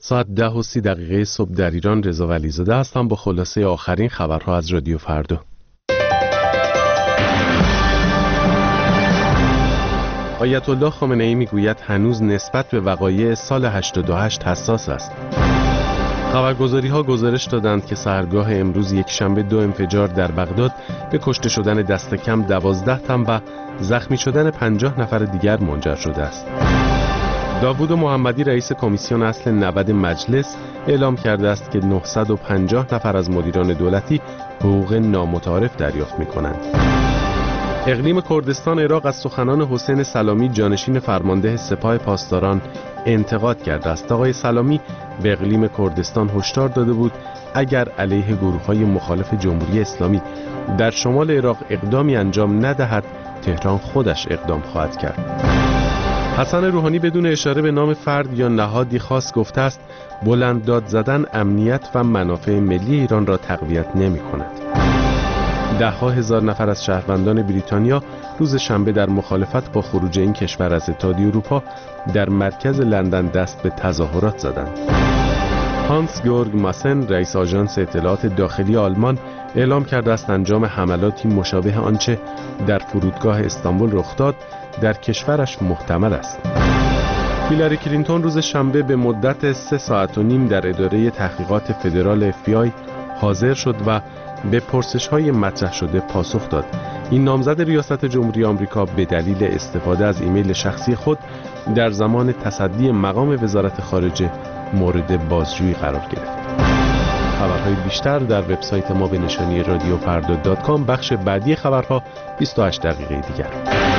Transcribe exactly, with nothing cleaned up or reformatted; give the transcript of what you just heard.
ساعت ده و سی دقیقه صبح در ایران. رضا ولیزاده هستم با خلاصه آخرین خبرها از رادیو فردا. آیت الله خامنه ای میگوید هنوز نسبت به وقایع سال هشتاد و هشت حساس است. خبرگزاری‌ها گزارش دادند که سحرگاه امروز یک شنبه دو انفجار در بغداد به کشته شدن دست کم دوازده تن و زخمی شدن پنجاه نفر دیگر منجر شده است. داوود محمدی رئیس کمیسیون اصل نود مجلس اعلام کرده است که نهصد و پنجاه نفر از مدیران دولتی حقوق نامتعارف دریافت می‌کنند. اقلیم کردستان عراق از سخنان حسین سلامی جانشین فرمانده سپاه پاسداران انتقاد کرده است. آقای سلامی به اقلیم کردستان هشدار داده بود اگر علیه گروه‌های مخالف جمهوری اسلامی در شمال عراق اقدامی انجام ندهد تهران خودش اقدام خواهد کرد. حسن روحانی بدون اشاره به نام فرد یا نهادی خاص گفته است بلند داد زدن امنیت و منافع ملی ایران را تقویت نمی‌کند. ده ها هزار نفر از شهروندان بریتانیا روز شنبه در مخالفت با خروج این کشور از اتحادیه اروپا در مرکز لندن دست به تظاهرات زدند. هانس گیورگ ماسن رئیس آژانس اطلاعات داخلی آلمان اعلام کرده است انجام حملاتی مشابه آنچه در فرودگاه استانبول رخ داد در کشورش محتمل است. هیلاری کلینتون روز شنبه به مدت سه ساعت و نیم در اداره تحقیقات فدرال اف بی آی حاضر شد و به پرسش‌های مطرح شده پاسخ داد. این نامزد ریاست جمهوری آمریکا به دلیل استفاده از ایمیل شخصی خود در زمان تصدی مقام وزارت خارجه مورد بازجویی قرار گرفت. خبرهای بیشتر در وبسایت ما به نشانی رادیو فردا دات کام. بخش بعدی خبرها بیست و هشت دقیقه دیگر.